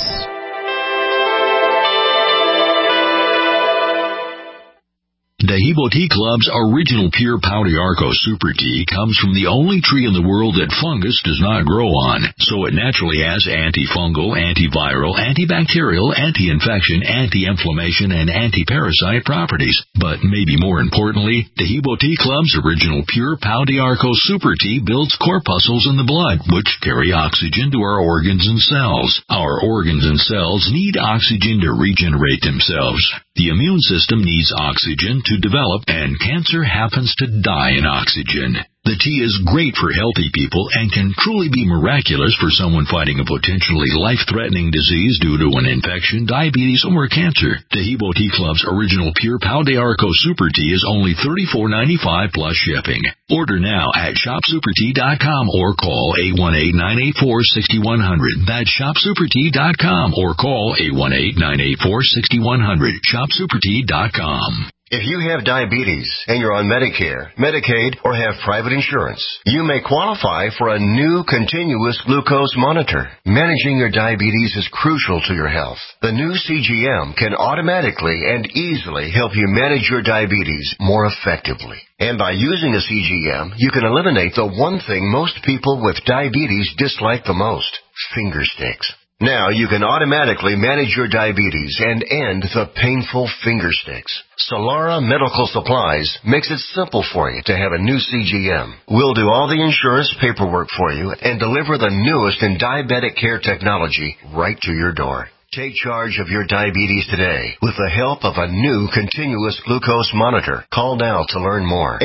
[SPEAKER 7] Dahibo Tea Club's original pure Pau d'Arco Super Tea comes from the only tree in the world that fungus does not grow on, so it naturally has antifungal, antiviral, antibacterial, anti-infection, anti-inflammation, and anti-parasite properties. But maybe more importantly, Dahibo Tea Club's original pure Pau d'Arco Super Tea builds corpuscles in the blood, which carry oxygen to our organs and cells. Our organs and cells need oxygen to regenerate themselves. The immune system needs oxygen to develop, and cancer happens to die in oxygen. The tea is great for healthy people and can truly be miraculous for someone fighting a potentially life-threatening disease due to an infection, diabetes, or cancer. Dahibo Tea Club's original pure Pau d'Arco Super Tea is only $34.95 plus shipping. Order now at shopsupertea.com or call 818-984-6100. That's shopsupertea.com or call 818-984-6100. Shopsupertea.com.
[SPEAKER 15] If you have diabetes and you're on Medicare, Medicaid, or have private insurance, you may qualify for a new continuous glucose monitor. Managing your diabetes is crucial to your health. The new CGM can automatically and easily help you manage your diabetes more effectively. And by using a CGM, you can eliminate the one thing most people with diabetes dislike the most: finger sticks. Now you can automatically manage your diabetes and end the painful finger sticks. Solara Medical Supplies makes it simple for you to have a new CGM. We'll do all the insurance paperwork for you and deliver the newest in diabetic care technology right to your door. Take charge of your diabetes today with the help of a new continuous glucose monitor. Call now to learn more.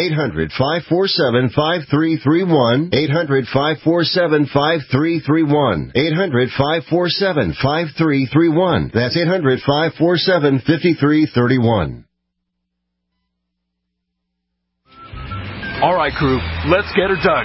[SPEAKER 15] 800-547-5331. 800-547-5331. 800-547-5331. That's 800-547-5331.
[SPEAKER 16] All right, crew, let's get her dug.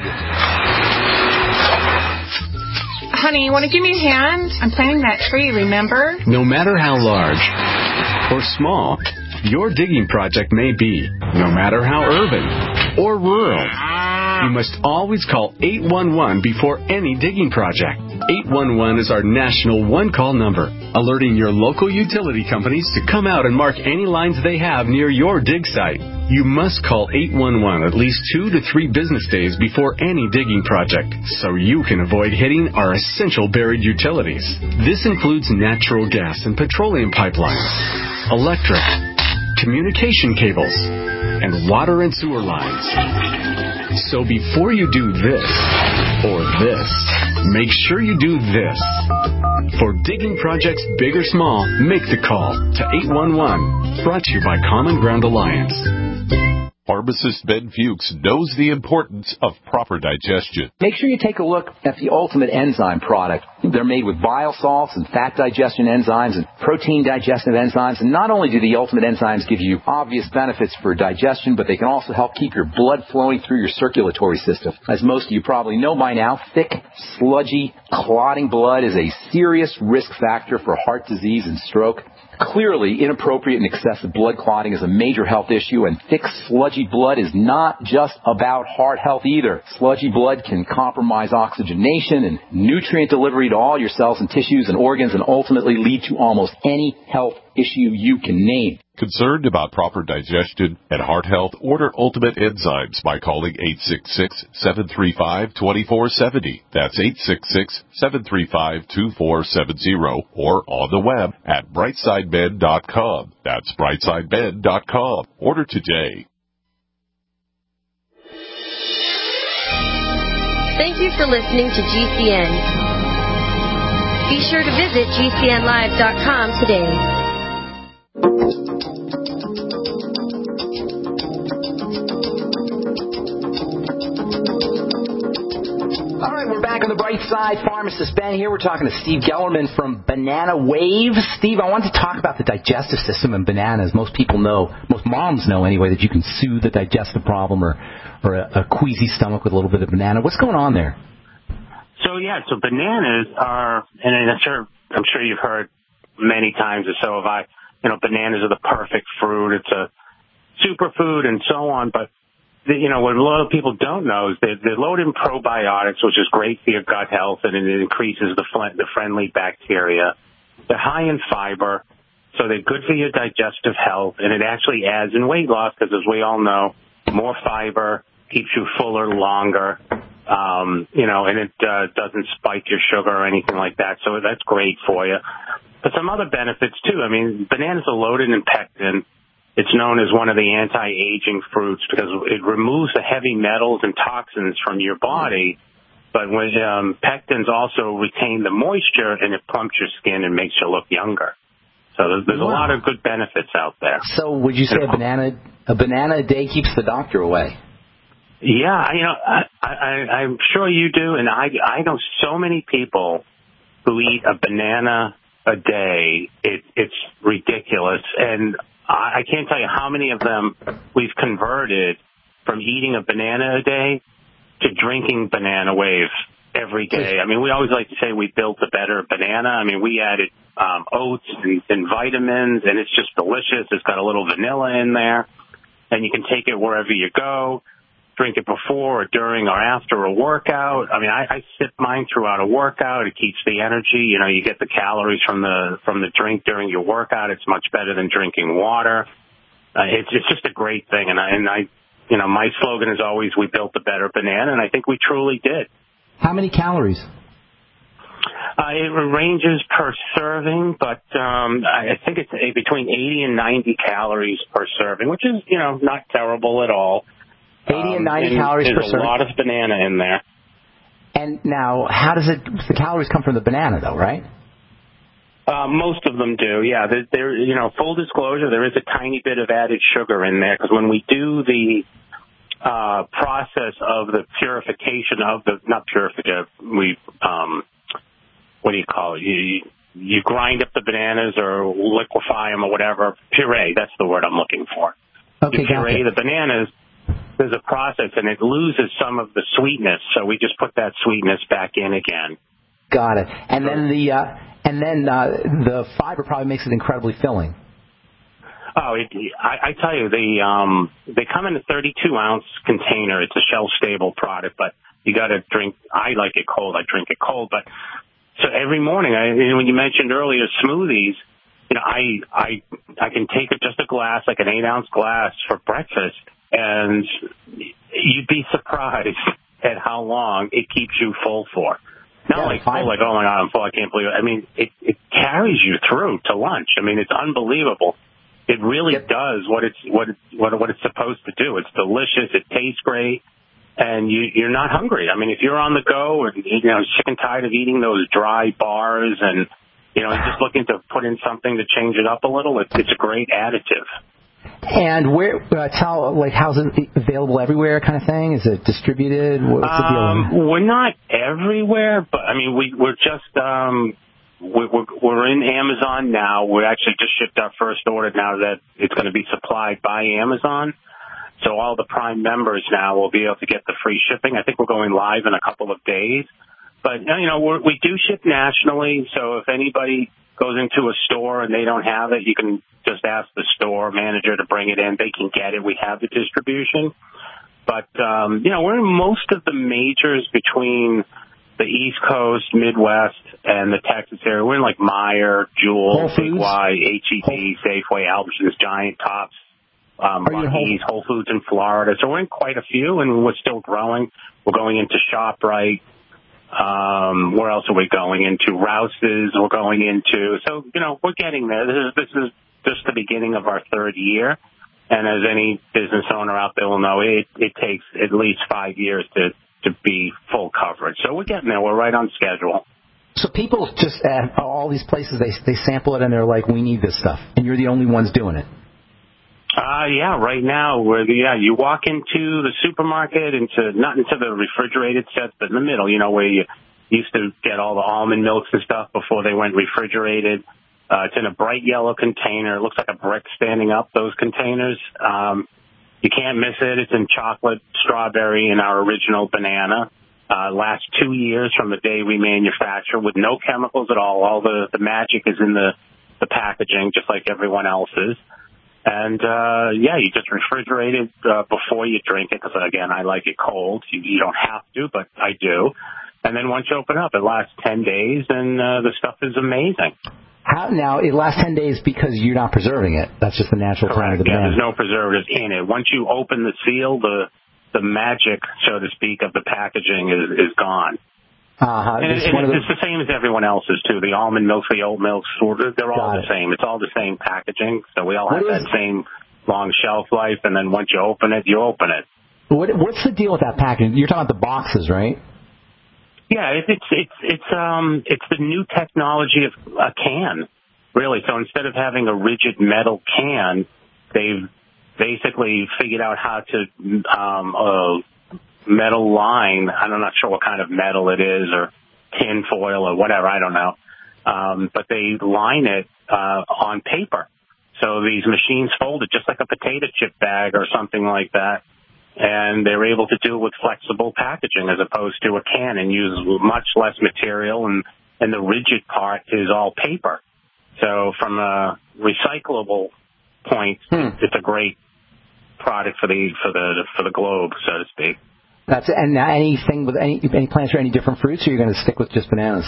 [SPEAKER 17] Honey, you want to give me a hand? I'm planting that tree, remember?
[SPEAKER 18] No matter how large or small your digging project may be, no matter how urban or rural You must always call 811 before any digging project. 811 is our national one-call number, alerting your local utility companies to come out and mark any lines they have near your dig site. You must call 811 at least 2 to 3 business days before any digging project, so you can avoid hitting our essential buried utilities. This includes natural gas and petroleum pipelines, electric, communication cables, and water and sewer lines. So before you do this or this, make sure you do this. For digging projects big or small, make the call to 811. Brought to you by Common Ground Alliance.
[SPEAKER 19] Pharmacist Ben Fuchs knows the importance of proper digestion.
[SPEAKER 2] Make sure you take a look at the Ultimate Enzyme product. They're made with bile salts and fat digestion enzymes and protein digestive enzymes. And not only do the Ultimate Enzymes give you obvious benefits for digestion, but they can also help keep your blood flowing through your circulatory system. As most of you probably know by now, thick, sludgy, clotting blood is a serious risk factor for heart disease and stroke. Clearly, inappropriate and excessive blood clotting is a major health issue, and thick, sludgy blood is not just about heart health either. Sludgy blood can compromise oxygenation and nutrient delivery to all your cells and tissues and organs and ultimately lead to almost any health issue you can name.
[SPEAKER 19] Concerned about proper digestion and heart health? Order Ultimate Enzymes by calling 866-735-2470. That's 866-735-2470 or on the web at brightsideben.com. That's brightsideben.com. Order today.
[SPEAKER 8] Thank you for listening to GCN. Be sure to visit GCNlive.com today.
[SPEAKER 2] All right, we're back on the Bright Side. Pharmacist Ben here. We're talking to Steve Gellerman from Banana Wave. Steve, I wanted to talk about the digestive system and bananas. Most people know, most moms know anyway, that you can soothe a digestive problem or a queasy stomach with a little bit of banana. What's going on there?
[SPEAKER 14] So bananas are, and I'm sure you've heard many times, or so have I, bananas are the perfect fruit. It's a superfood and so on, but what a lot of people don't know is they're loaded in probiotics, which is great for your gut health, and it increases the friendly bacteria. They're high in fiber, so they're good for your digestive health, and it actually adds in weight loss because, as we all know, more fiber keeps you fuller longer, and it doesn't spike your sugar or anything like that, so that's great for you. But some other benefits, too. I mean, bananas are loaded in pectin. It's known as one of the anti-aging fruits because it removes the heavy metals and toxins from your body. But when pectins also retain the moisture, and it plumps your skin and makes you look younger. So there's a lot of good benefits out there.
[SPEAKER 2] So would you say a banana a day keeps the doctor away?
[SPEAKER 14] Yeah, I'm sure you do, and I know so many people who eat a banana a day. It's ridiculous, and I can't tell you how many of them we've converted from eating a banana a day to drinking Banana Wave every day. I mean, we always like to say we built a better banana. I mean, we added oats and vitamins, and it's just delicious. It's got a little vanilla in there, and you can take it wherever you go. Drink it before or during or after a workout. I mean, I sip mine throughout a workout. It keeps the energy. You get the calories from the drink during your workout. It's much better than drinking water. It's just a great thing. And I my slogan is always, we built a better banana, and I think we truly did.
[SPEAKER 2] How many calories?
[SPEAKER 14] It ranges per serving, but I think it's between 80 and 90 calories per serving, which is, not terrible at all.
[SPEAKER 2] 80 and 90 calories per serving.
[SPEAKER 14] There's a lot of banana in there.
[SPEAKER 2] And now, how does the calories come from the banana, though, right?
[SPEAKER 14] Most of them do, yeah. There, full disclosure, there is a tiny bit of added sugar in there because when we do the process of the purification of what do you call it? You grind up the bananas or liquefy them or whatever. Puree, that's the word I'm looking for.
[SPEAKER 2] Okay,
[SPEAKER 14] you puree the bananas. There's a process, and it loses some of the sweetness, so we just put that sweetness back in again.
[SPEAKER 2] Got it. And then the fiber probably makes it incredibly filling.
[SPEAKER 14] I tell you, they come in a 32-ounce container. It's a shelf-stable product, but you got to drink. I like it cold. I drink it cold. But so every morning, when you mentioned earlier smoothies, I can take just a glass, like an 8-ounce glass, for breakfast, and you'd be surprised at how long it keeps you full for. Not like full, like, oh my God, I'm full, I can't believe it. I mean, it carries you through to lunch. I mean, it's unbelievable. It really does what it's supposed to do. It's delicious. It tastes great, and you're not hungry. I mean, if you're on the go and sick and tired of eating those dry bars, and you're just looking to put in something to change it up a little, it's a great additive.
[SPEAKER 2] And where? How's it available everywhere, kind of thing? Is it distributed? What's the deal?
[SPEAKER 14] We're not everywhere, but I mean, we're just. We're in Amazon now. We actually just shipped our first order now that it's going to be supplied by Amazon. So all the Prime members now will be able to get the free shipping. I think we're going live in a couple of days. But, we do ship nationally. So if anybody goes into a store and they don't have it, you can just ask the store manager to bring it in. They can get it. We have the distribution. But, we're in most of the majors between the East Coast, Midwest, and the Texas area. We're in like Meijer, Jewel, Big Y, H-E-B, Safeway, Albertsons, Giant, Tops, Rockies, Whole Foods in Florida. So we're in quite a few, and we're still growing. We're going into ShopRite. Where else are we going into? Rouse's we're going into. So, we're getting there. This is just the beginning of our third year. And as any business owner out there will know, it takes at least 5 years to be full coverage. So we're getting there. We're right on schedule.
[SPEAKER 2] So people just at all these places, they sample it and they're like, we need this stuff. And you're the only ones doing it.
[SPEAKER 14] Yeah, right now, you walk into the supermarket, not into the refrigerated sets, but in the middle, where you used to get all the almond milks and stuff before they went refrigerated. It's in a bright yellow container. It looks like a brick standing up, those containers. You can't miss it. It's in chocolate, strawberry, and our original banana. Last 2 years from the day we manufacture with no chemicals at all. All the magic is in the packaging, just like everyone else's. And, you just refrigerate it before you drink it, because, again, I like it cold. You don't have to, but I do. And then once you open up, it lasts 10 days, and the stuff is amazing.
[SPEAKER 2] Now, it lasts 10 days because you're not preserving it. That's just the natural time of the banana.
[SPEAKER 14] There's no preservatives in it. Once you open the seal, the magic, so to speak, of the packaging is gone. And it's the same as everyone else's, too. The almond milks, the oat milks, they're all the same. It's all the same packaging. So we all have that same long shelf life, and then once you open it, you open it.
[SPEAKER 2] What's the deal with that packaging? You're talking about the boxes, right?
[SPEAKER 14] Yeah, it's the new technology of a can, really. So instead of having a rigid metal can, they've basically figured out how to metal line. I'm not sure what kind of metal it is, or tin foil or whatever. I don't know. But they line it on paper. So these machines fold it just like a potato chip bag or something like that. And they're able to do it with flexible packaging as opposed to a can, and use much less material, and the rigid part is all paper. So from a recyclable point, it's a great product for the globe, so to speak.
[SPEAKER 2] And anything with any plans for any different fruits, or you're going to stick with just bananas?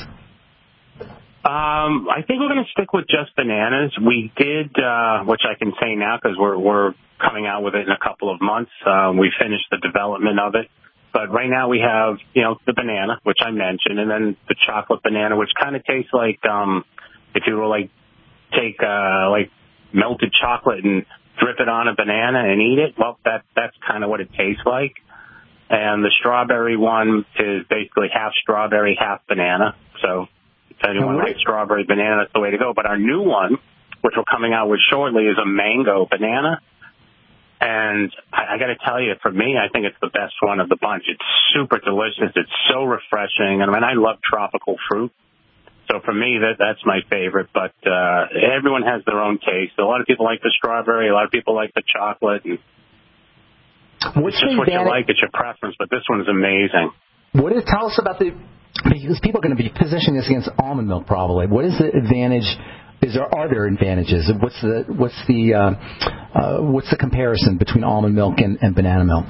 [SPEAKER 14] I think we're going to stick with just bananas. We did, which I can say now because we're coming out with it in a couple of months. We finished the development of it. But right now we have, the banana, which I mentioned, and then the chocolate banana, which kind of tastes like, if you were take melted chocolate and drip it on a banana and eat it. Well, that's kind of what it tastes like. And the strawberry one is basically half strawberry, half banana. So if anyone likes strawberry banana, that's the way to go. But our new one, which we're coming out with shortly, is a mango banana. And I got to tell you, for me, I think it's the best one of the bunch. It's super delicious. It's so refreshing. And I love tropical fruit. So for me, that's my favorite. But everyone has their own taste. A lot of people like the strawberry. A lot of people like the chocolate. And it's just what you like. It's your preference. But this one is amazing.
[SPEAKER 2] Tell us about because people are going to be positioning this against almond milk probably. What is the advantage Are there advantages? What's the comparison between almond milk and banana milk?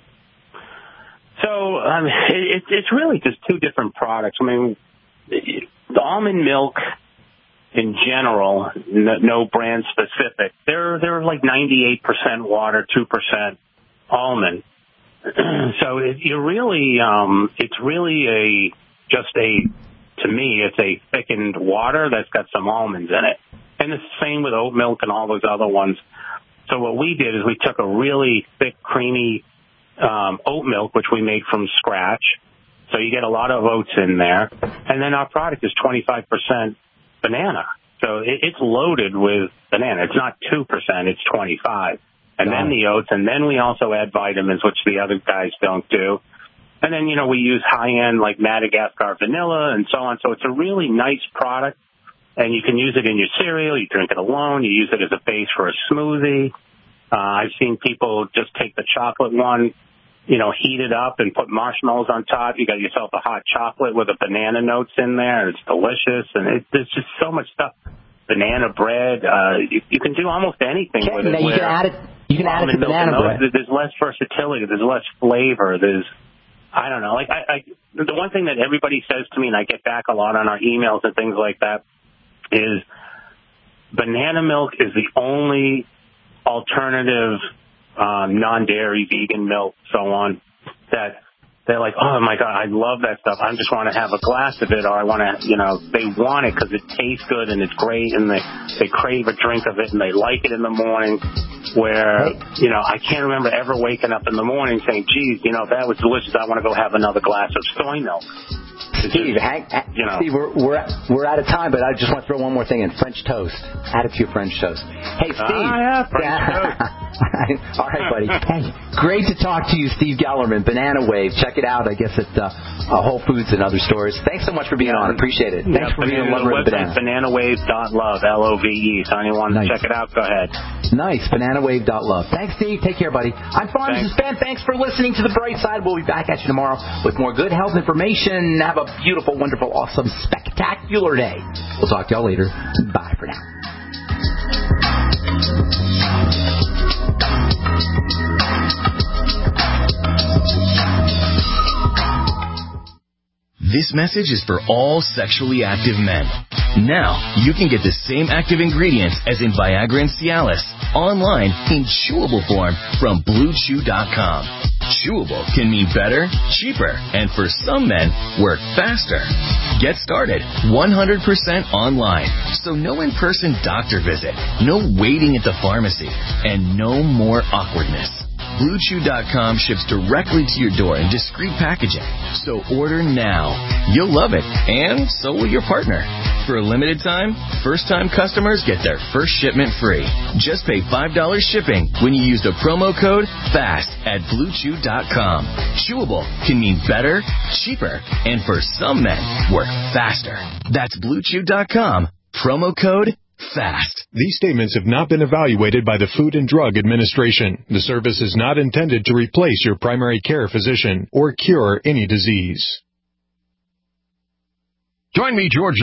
[SPEAKER 14] So it's really just two different products. I mean, the almond milk in general, no brand specific, they're like 98% water, 2% almond. So to me, it's a thickened water that's got some almonds in it. And it's the same with oat milk and all those other ones. So what we did is we took a really thick, creamy oat milk, which we made from scratch. So you get a lot of oats in there. And then our product is 25% banana. So it's loaded with banana. It's not 2%, it's 25%. And then the oats, and then we also add vitamins, which the other guys don't do. And then, we use high-end like Madagascar vanilla and so on. So it's a really nice product, and you can use it in your cereal. You drink it alone. You use it as a base for a smoothie. I've seen people just take the chocolate one, heat it up and put marshmallows on top. You got yourself a hot chocolate with the banana notes in there. It's delicious, and there's just so much stuff. Banana bread. You can do almost anything with it.
[SPEAKER 2] You can add it to banana bread.
[SPEAKER 14] There's less versatility. There's less flavor. I don't know. Like the one thing that everybody says to me, and I get back a lot on our emails and things like that, is banana milk is the only alternative non-dairy vegan milk, so on, that they're like, oh my God, I love that stuff. I just want to have a glass of it, or I want to, they want it because it tastes good and it's great, and they crave a drink of it and they like it in the morning. Where, I can't remember ever waking up in the morning saying, geez, if that was delicious, I want to go have another glass of soy milk.
[SPEAKER 2] Steve, Steve, we're out of time, but I just want to throw one more thing in. French toast. Add it to your French toast. Hey, Steve.
[SPEAKER 14] French toast.
[SPEAKER 2] All right, buddy. Hey, great to talk to you, Steve Gellerman, Banana Wave. Check it out, I guess, at Whole Foods and other stores. Thanks so much for being on. Appreciate it. Thanks for being a lover of banana.
[SPEAKER 14] Bananawave.love, L-O-V-E. So anyone check it out, go ahead.
[SPEAKER 2] Nice. Bananawave.love. Thanks, Steve. Take care, buddy. I'm Pharmacist Ben. Thanks for listening to The Bright Side. We'll be back at you tomorrow with more good health information. Have a beautiful, wonderful, awesome, spectacular day. We'll talk to y'all later. Bye for now.
[SPEAKER 20] This message is for all sexually active men. Now, you can get the same active ingredients as in Viagra and Cialis online in chewable form from BlueChew.com. Chewable can mean better, cheaper, and for some men, work faster. Get started 100% online. So no in-person doctor visit, no waiting at the pharmacy, and no more awkwardness. BlueChew.com ships directly to your door in discreet packaging. So order now. You'll love it, and so will your partner. For a limited time, first-time customers get their first shipment free. Just pay $5 shipping when you use the promo code FAST at BlueChew.com. Chewable can mean better, cheaper, and for some men, work faster. That's BlueChew.com. Promo code FAST.
[SPEAKER 21] These statements have not been evaluated by the Food and Drug Administration. The service is not intended to replace your primary care physician or cure any disease.
[SPEAKER 3] Join me, George